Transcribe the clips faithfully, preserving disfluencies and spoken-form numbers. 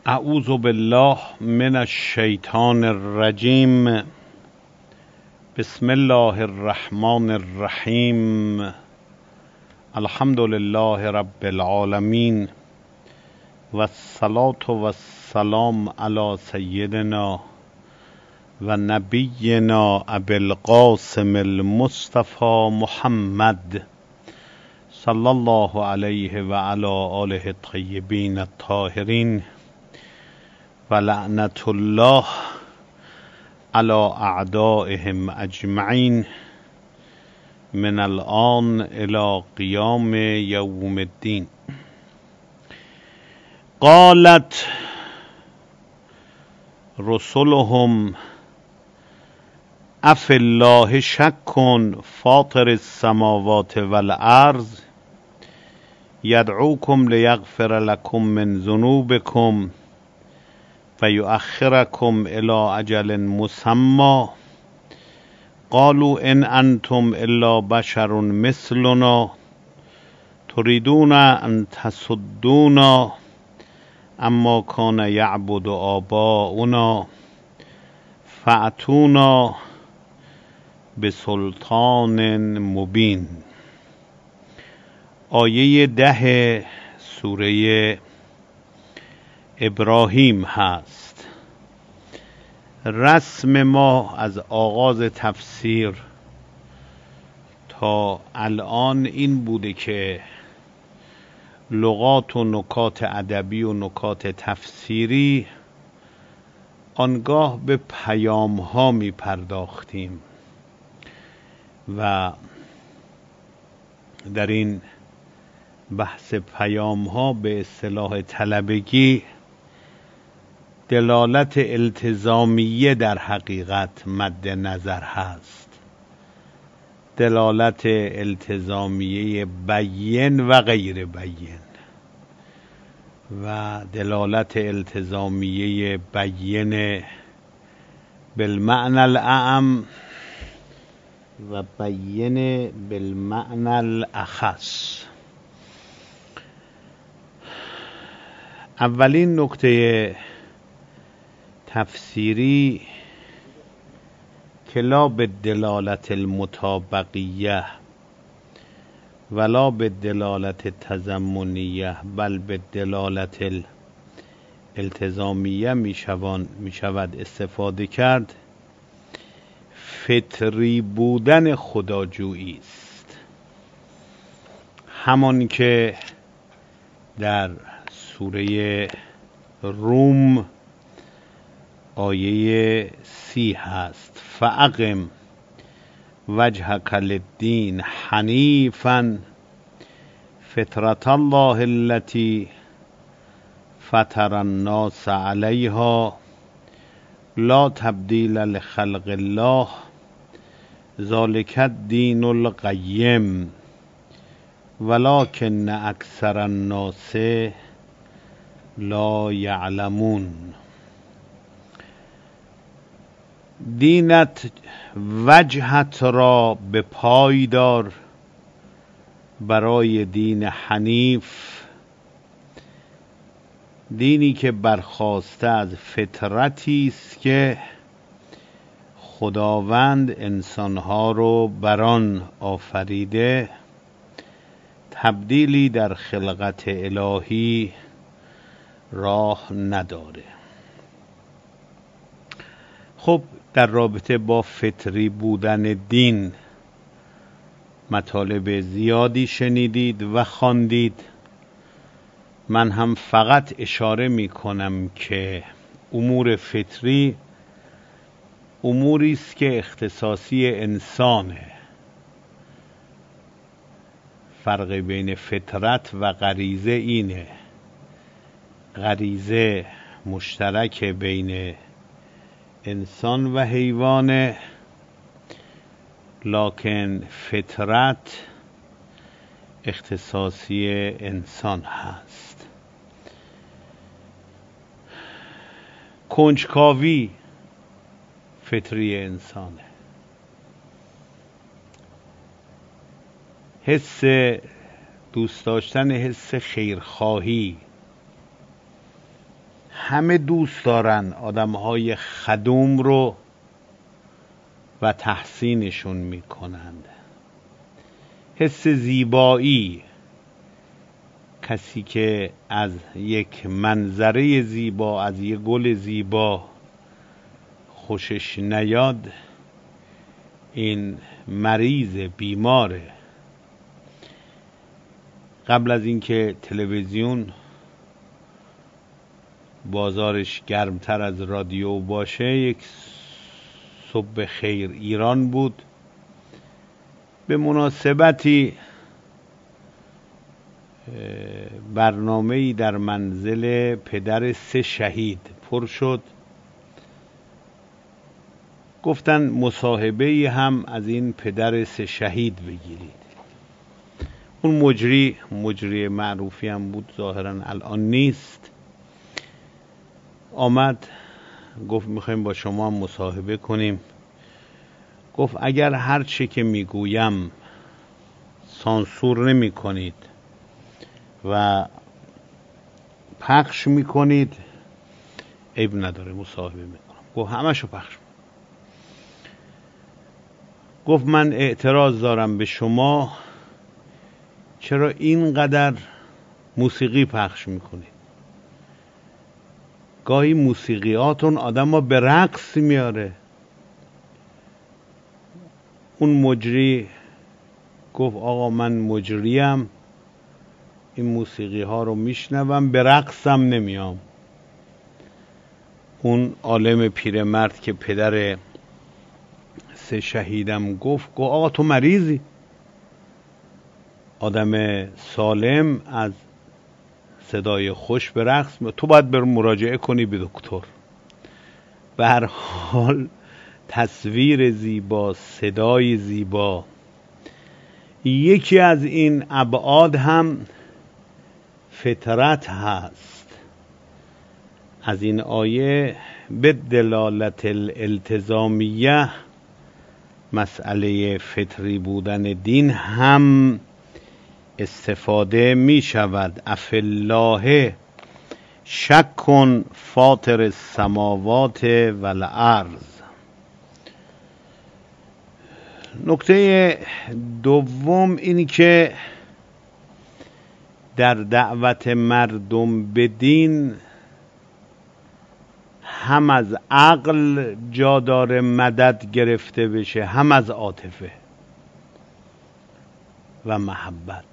اعوذ بالله من الشیطان الرجیم. بسم الله الرحمن الرحیم. الحمد لله رب العالمین و الصلاة و السلام علی سیدنا و نبینا ابی القاسم المصطفى محمد صلی الله علیه و علی آله الطیبین الطاهرین و لعنت الله علی اعدائهم اجمعین من الآن الی قیام یوم الدین. قالت رسلهم افی الله شک فاطر السماوات والارض یدعوکم لیغفر لکم من ذنوبکم و یؤخرکم الی اجل مسمی. قالوا ان انتم الا بشر مثلنا تريدون ان تصدونا اما كان يعبد آباؤنا فأتونا بسلطان مبین. آیه ده سوره ابراهیم هست. رسم ما از آغاز تفسیر تا الان این بوده که لغات و نکات ادبی و نکات تفسیری آنگاه به پیام ها می پرداختیم و در این بحث پیام ها به اصطلاح طلبگی دلالت التزامیه در حقیقت مد نظر هست، دلالت التزامیه بین و غیر بین و دلالت التزامیه بین بالمعنى الاعم و بین بالمعنى الاخص. اولین نکته تفسیری که لا به دلالت المطابقیه ولا به دلالت تضمنیه بل به دلالت التزامیه می شود استفاده کرد، فطری بودن خداجویی است. همان که در سوره روم آیه سی هست: فاقم وجهک للدین حنیفا فطرة الله التي فطر الناس علیها لا تبدیل لخلق الله ذلک الدین القیم ولکن اکثر الناس لا یعلمون. دینت وجهت را به پای دار برای دین حنیف، دینی که برخاسته از فطرتی است که خداوند انسانها رو بر آن آفریده، تبدیلی در خلقت الهی راه نداره. خب در رابطه با فطری بودن دین مطالب زیادی شنیدید و خواندید. من هم فقط اشاره می کنم که امور فطری اموری است که اختصاصی انسانه. فرق بین فطرت و غریزه اینه: غریزه مشترک بین انسان و حیوانه، لکن فطرت اختصاصی انسان هست. کنجکاوی فطری انسانه، حس دوست داشتن، حس خیرخواهی، همه دوست دارن آدمهای خدوم رو و تحسینشون میکنند. حس زیبایی، کسی که از یک منظره زیبا، از یک گل زیبا خوشش نیاد، این مریض بیماره. قبل از اینکه تلویزیون بازارش گرمتر از رادیو باشه، یک صبح خیر ایران بود. به مناسبتی برنامه‌ای در منزل پدر سه شهید پر شد. گفتن مصاحبه‌ای هم از این پدر سه شهید بگیرید. اون مجری مجری معروفی هم بود، ظاهراً الان نیست. آمد گفت میخوایم با شما هم مصاحبه کنیم. گفت اگر هر چی که میگویم سانسور نمی کنید و پخش میکنید، عیب نداره، مصاحبه میکنم. گفت همشو پخش. گفت من اعتراض دارم به شما، چرا اینقدر موسیقی پخش میکنید؟ گاهی موسیقیاتون آدم ها به رقص میاره. اون مجری گفت آقا من مجریم، این موسیقی ها رو میشنوم، به رقصم نمیام. اون عالم پیرمرد که پدر سه شهیدم گفت گفت آقا تو مریضی. آدم سالم از صدای خوش به رقص، تو باید بر مراجعه کنی به دکتر. به هر حال تصویر زیبا، صدای زیبا، یکی از این ابعاد هم فطرت هست. از این آیه به دلالت الالتزامیه، مسئله فطری بودن دین هم استفاده می شود. افالله شک فاطر السماوات والارض. نکته دوم اینی که در دعوت مردم به دین هم از عقل جا داره مدد گرفته بشه، هم از عاطفه و محبت.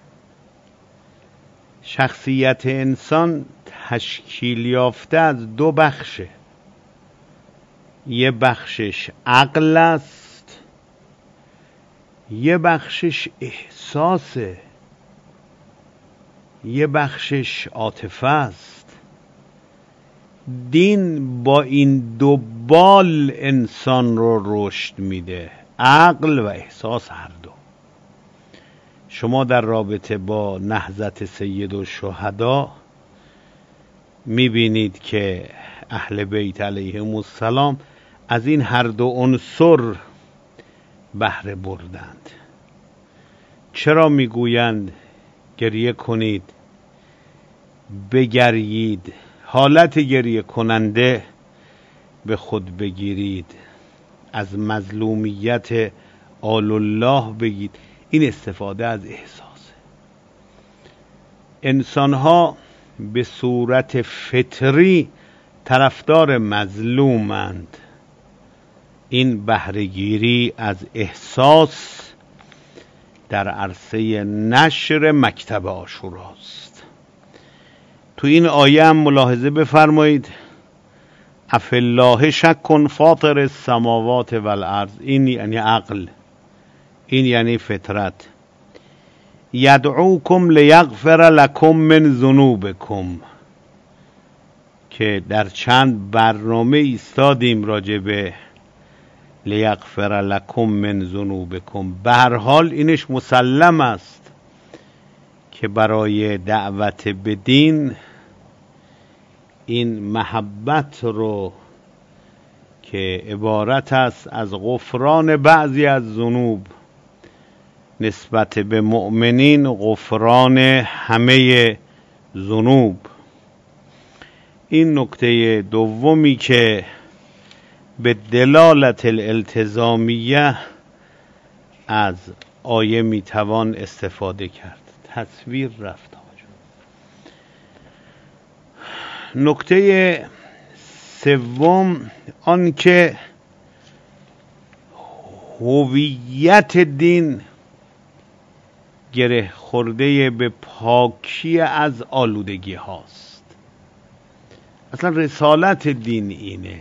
شخصیت انسان تشکیل یافته از دو بخشه. یه بخشش عقل است، یه بخشش احساسه، یه بخشش عاطفه است. دین با این دو بال انسان رو رشد میده، عقل و احساس هر دو. شما در رابطه با نهضت سید الشهدا میبینید که اهل بیت علیهم السلام از این هر دو عنصر بهره بردند. چرا میگویند گریه کنید، بگریید، حالت گریه کننده به خود بگیرید، از مظلومیت آل الله بگید. این استفاده از احساس. انسان‌ها به صورت فطری طرفدار مظلومند. این بهره‌گیری از احساس در عرصه نشر مکتب عاشوراست. تو این آیه هم ملاحظه بفرمایید، افالله شک فاطر السماوات والارض. این یعنی عقل، این یعنی فطرت. یدعوکم لیغفر لکم من ذنوبکم، که در چند برنامه ایستادیم راجع به لیغفر لکم من ذنوبکم. به هر حال اینش مسلم است که برای دعوت به دین این محبت رو که عبارت است از غفران بعضی از ذنوب نسبت به مؤمنین غفران همه ذنوب، این نکته دومی که به دلالت الالتزامیه از آیه میتوان استفاده کرد. تصویر رفت. نکته سوم آن که هویت دین گره خورده به پاکی از آلودگی هاست. اصلا رسالت دین اینه.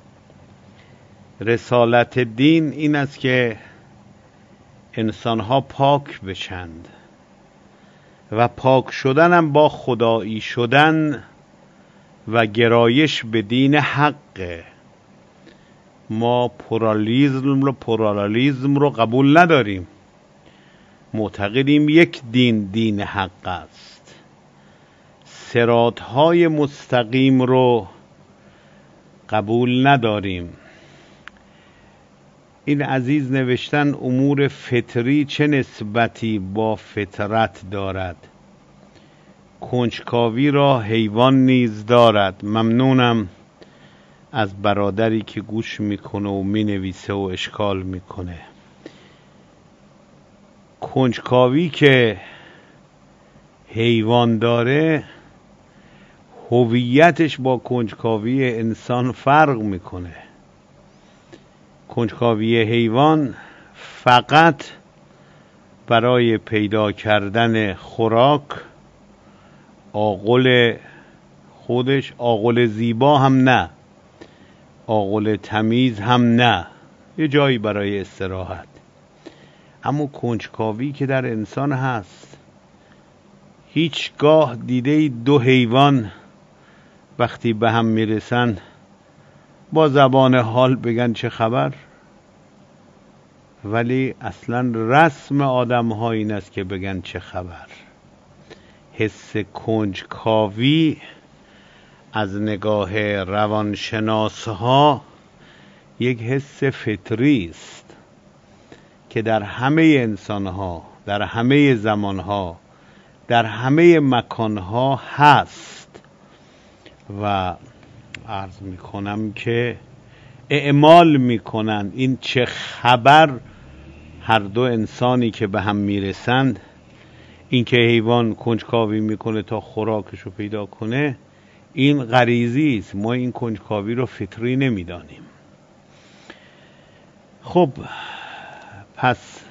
رسالت دین این است که انسانها پاک بشند و پاک شدن هم با خدایی شدن و گرایش به دین حقه. ما پورالیزم رو پورالیزم رو قبول نداریم. معتقدیم یک دین دین حق است. صراط‌های مستقیم رو قبول نداریم. این عزیز نوشتن امور فطری چه نسبتی با فطرت دارد؟ کنجکاوی را حیوان نیز دارد. ممنونم از برادری که گوش میکنه و مینویسه و اشکال میکنه. کنجکاوی که حیوان داره هویتش با کنجکاوی انسان فرق میکنه. کنجکاوی حیوان فقط برای پیدا کردن خوراک، آغل خودش، آغل زیبا هم نه، آغل تمیز هم نه، یه جایی برای استراحت. اما کنجکاوی که در انسان هست، هیچگاه دیده دو حیوان وقتی به هم میرسن با زبان حال بگن چه خبر؟ ولی اصلا رسم آدم ها این است که بگن چه خبر. حس کنجکاوی از نگاه روانشناس ها یک حس فطری است که در همه انسان ها، در همه زمان ها، در همه مکان ها هست. و عرض می کنم که اعمال می کنند این چه خبر. هر دو انسانی که به هم می رسند، این که حیوان کنجکاوی میکنه تا خوراکش رو پیدا کنه، این غریزی است. ما این کنجکاوی رو فطری نمیدانیم. خب پس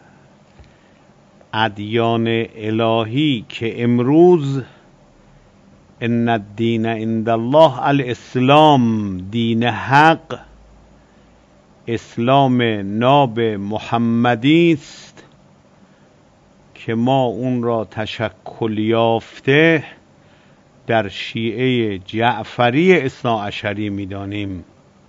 ادیان الهی که امروز ان الدین عند الله الاسلام، دین حق اسلام ناب محمدی است که ما اون را تشکل یافته در شیعه جعفری اثناعشری می‌دانیم.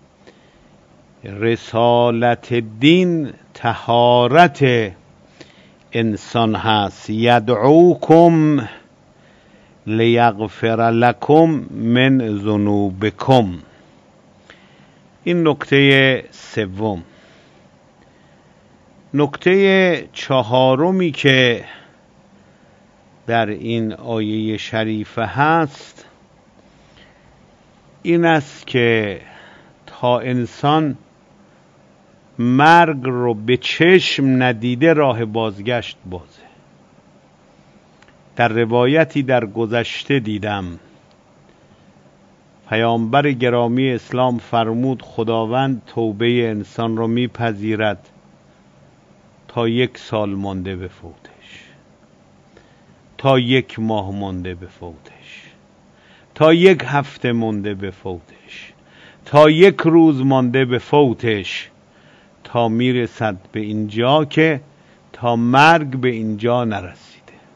رسالت دین طهارت انسان هست. یدعوکم لیغفر لکم من ذنوبکم. این نکته سوم. نکته چهارمی که در این آیه شریفه هست این است که تا انسان مرگ رو به چشم ندیده راه بازگشت بازه. در روایتی در گذشته دیدم پیامبر گرامی اسلام فرمود خداوند توبه انسان رو میپذیرد تا یک سال مانده به فوتش، تا یک ماه مانده به فوتش، تا یک هفته مانده به فوتش، تا یک روز مانده به فوتش، تا میرسد به اینجا که تا مرگ به اینجا نرسیده.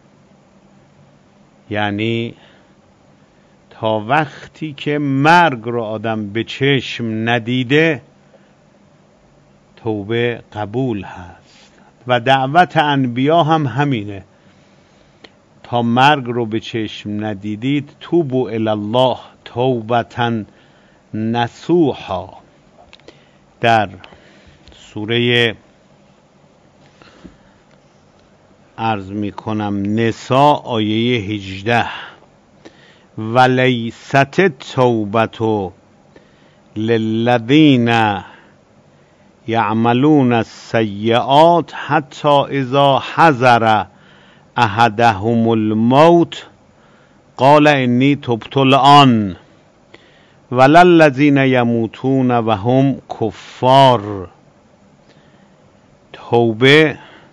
یعنی تا وقتی که مرگ رو آدم به چشم ندیده توبه قبول هست. و دعوت انبیا هم همینه. تا مرگ رو به چشم ندیدید توبوا الی الله توبة نصوحا. در سوره عرض می کنم نساء آیه هجده ولیست التوبة للذین یعملون السیئات حتی اذا حضر احدهم الموت قال انی تبت الآن ولا الذین یموتون وهم کفار. توبه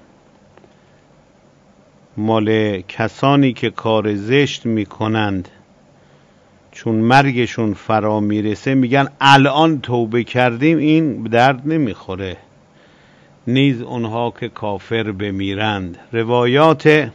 مال کسانی که کار زشت میکنند چون مرگشون فرا میرسه میگن الان توبه کردیم، این درد نمیخوره، نیز اونها که کافر بمیرند. روایات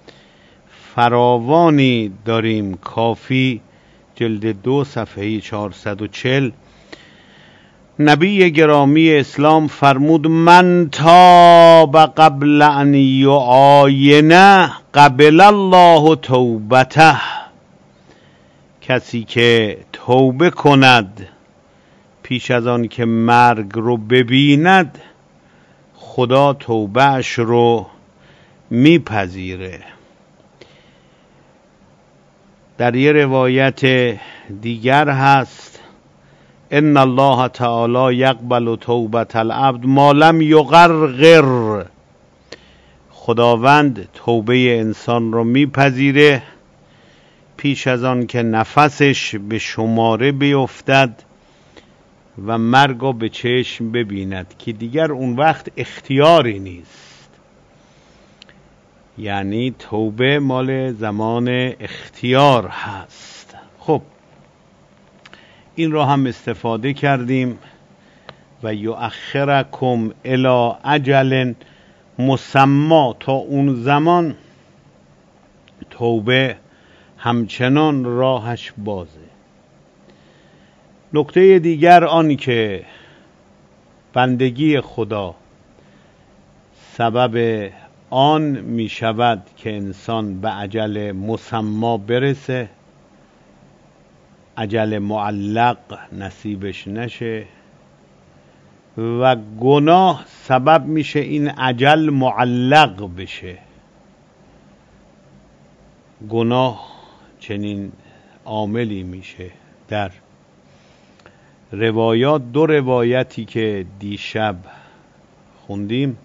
فراوانی داریم، کافی جلد دو صفحه چهارصد و چهل. نبی گرامی اسلام فرمود من تاب قبل ان یعاینه قبل الله توبته. کسی که توبه کند پیش از آن که مرگ رو ببیند، خدا توبهش رو میپذیره. در یه روایت دیگر هست ان الله تعالی یقبل توبة العبد ما لم یغرغر. خداوند توبه انسان رو میپذیره پیش از آن که نفسش به شماره بیفتد و مرگ رو به چشم ببیند، که دیگر اون وقت اختیاری نیست. یعنی توبه مال زمان اختیار هست. خب این را هم استفاده کردیم. و یؤخرکم الی اجل مسمی، تا اون زمان توبه همچنان راهش بازه. نکته دیگر آن که بندگی خدا سبب آن می شود که انسان به اجل مسمی برسه، اجل معلق نصیبش نشه، و گناه سبب میشه این اجل معلق بشه. گناه چنین عاملی میشه. در روایات، دو روایتی که دیشب خوندیم،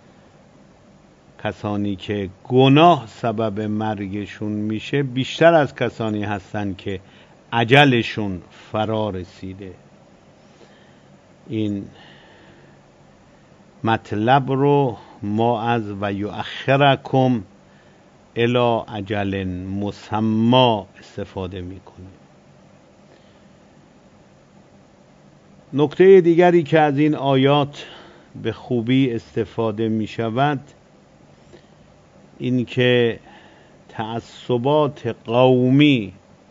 کسانی که گناه سبب مرگشون میشه بیشتر از کسانی هستن که اجلشون فرا رسیده. این مطلب رو ما از و یؤخرکم الی اجل مسمی استفاده میکنیم. نکته دیگری که از این آیات به خوبی استفاده می شود این که تعصبات قومی،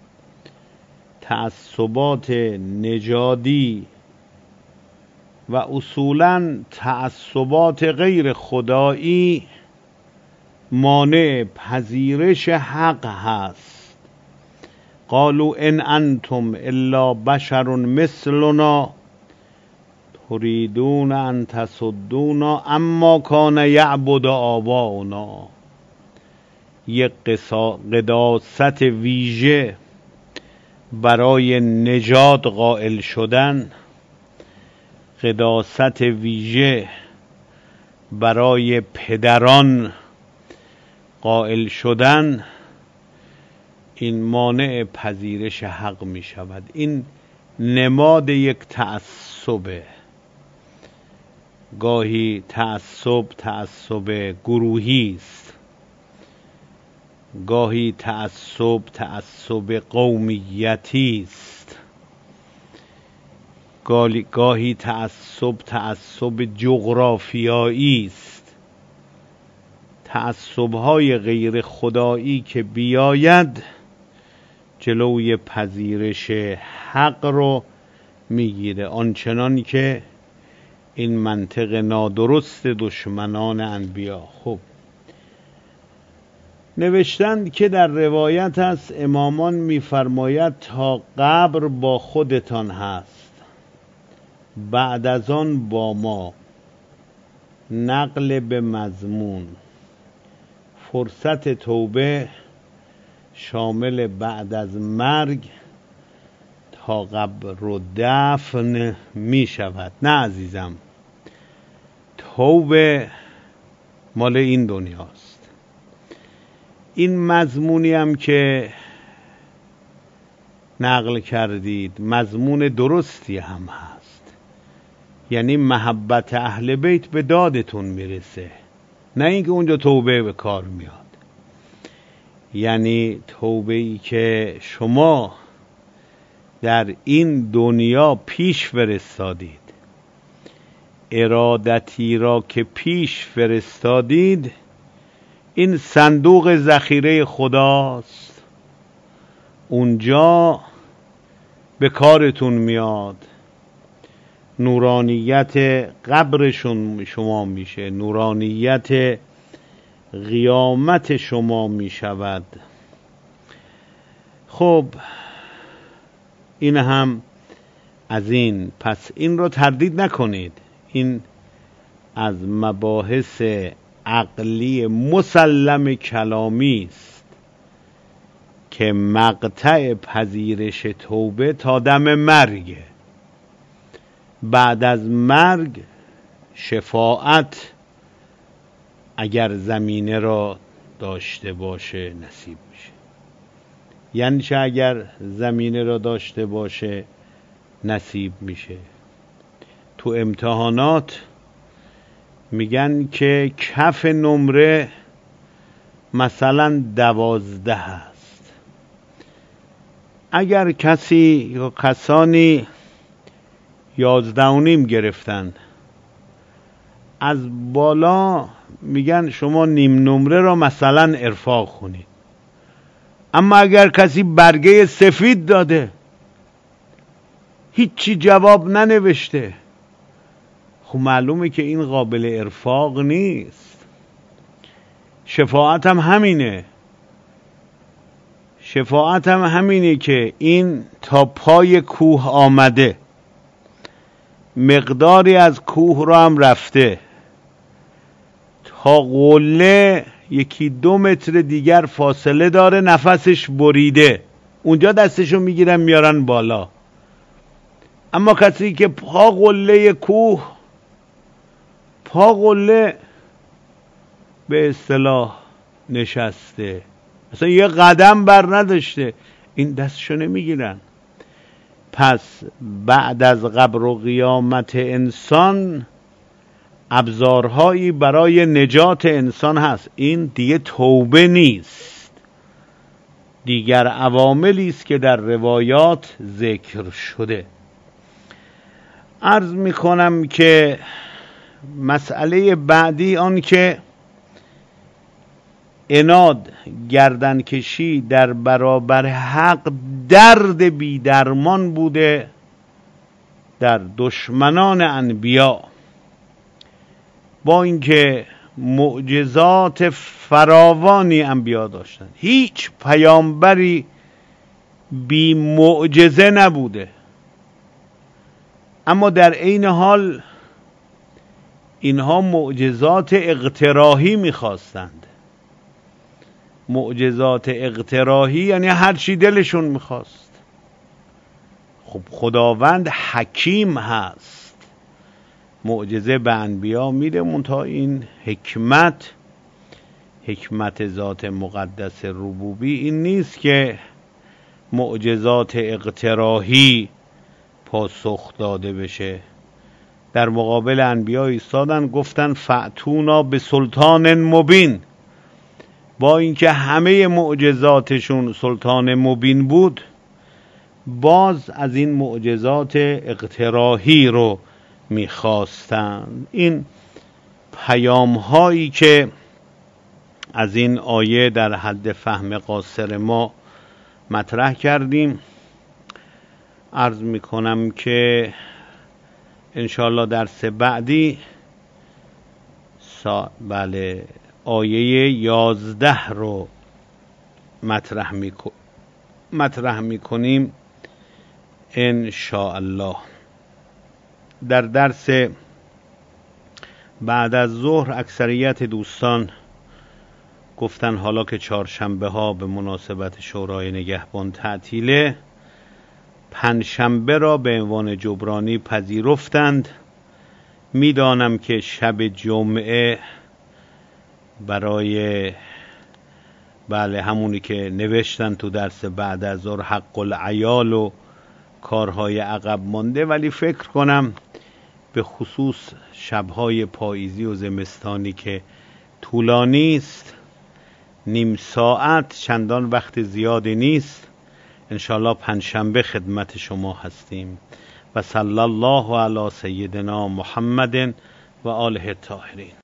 تعصبات نژادی و اصولاً تعصبات غیر خدایی مانع پذیرش حق هست. قالوا ان انتم الا بشر مثلنا تريدون ان تصدونا اما کان یعبد آباؤنا. یک قداست ویژه برای نجات قائل شدن، قداست ویژه برای پدران قائل شدن، این مانع پذیرش حق می شود. این نماد یک تعصبه. گاهی تعصب تعصب گروهی است، گاهی تعصب تعصب قومیتی است، گاهی تعصب تعصب جغرافیایی است. تعصب‌های غیر خدایی که بیاید جلوی پذیرش حق رو میگیره، آنچنان که این منطق نادرست دشمنان انبیا. خب نوشتند که در روایت است امامان میفرماید تا قبر با خودتان هست، بعد از آن با ما. نقل به مضمون، فرصت توبه شامل بعد از مرگ تا قبر و دفن می شود. نه عزیزم، توبه مال این دنیاست. این مضمونی هم که نقل کردید مضمون درستی هم هست، یعنی محبت اهل بیت به دادتون میرسه، نه اینکه اونجا توبه به کار میاد. یعنی توبه ای که شما در این دنیا پیش فرستادید، ارادتی را که پیش فرستادید، این صندوق ذخیره خداست، اونجا به کارتون میاد. نورانیت قبرشون شما میشه، نورانیت قیامت شما میشود. خب این هم از این. پس این رو تردید نکنید، این از مباحث عقلی مسلم کلامی است که مقطع پذیرش توبه تا دم مرگ. بعد از مرگ شفاعت اگر زمینه را داشته باشه نصیب میشه. یعنی چه اگر زمینه را داشته باشه نصیب میشه؟ تو امتحانات میگن که کف نمره مثلا دوازده هست. اگر کسی یا کسانی یازده و نیم گرفتن، از بالا میگن شما نیم نمره را مثلا ارفاق خونید. اما اگر کسی برگه سفید داده، هیچی جواب ننوشته، خب معلومه که این قابل ارفاق نیست. شفاعت هم همینه. شفاعت هم همینه که این تا پای کوه آمده، مقداری از کوه را هم رفته، تا قله یکی دو متر دیگر فاصله داره، نفسش بریده، اونجا دستشو میگیرن میارن بالا. اما کسی که پا قله کوه، پا قله به اصطلاح نشسته، اصلا یه قدم بر نداشته، این دستشو نمیگیرن. پس بعد از قبر و قیامت انسان ابزارهایی برای نجات انسان هست. این دیگه توبه نیست، دیگر عواملی است که در روایات ذکر شده. عرض میکنم که مسئله بعدی آن که عناد گردن کشی در برابر حق درد بی درمان بوده در دشمنان انبیا، با اینکه معجزات فراوانی انبیا داشتن، هیچ پیامبری بی معجزه نبوده، اما در عین حال اینها معجزات اقتراحی میخواستند. معجزات اقتراحی یعنی هر چی دلشون میخواست. خب خداوند حکیم هست، معجزه به انبیا میده، منتها این حکمت، حکمت ذات مقدس ربوبی این نیست که معجزات اقتراحی پاسخ داده بشه. در مقابل انبیا ایستادن گفتن فأتونا به سلطان مبین، با اینکه همه معجزاتشون سلطان مبین بود، باز از این معجزات اقتراحی رو میخواستند. این پیام هایی که از این آیه در حد فهم قاصر ما مطرح کردیم، عرض میکنم که انشاءالله درس بعدی سا... بله آیه یازده رو مطرح میکن... مطرح میکنیم انشاءالله. در درس بعد از ظهر اکثریت دوستان گفتن حالا که چهارشنبه ها به مناسبت شورای نگهبان تعطیله، پنجشنبه را به عنوان جبرانی پذیرفتند. میدانم که شب جمعه برای بله همونی که نوشتن تو درس بعد از ظهر حق العیال و کارهای عقب مانده، ولی فکر کنم به خصوص شبهای پاییزی و زمستانی که طولانی است، نیم ساعت چندان وقت زیادی نیست، انشاءالله پنجشنبه خدمت شما هستیم. و صلی الله علی سیدنا محمد و آله الطاهرین.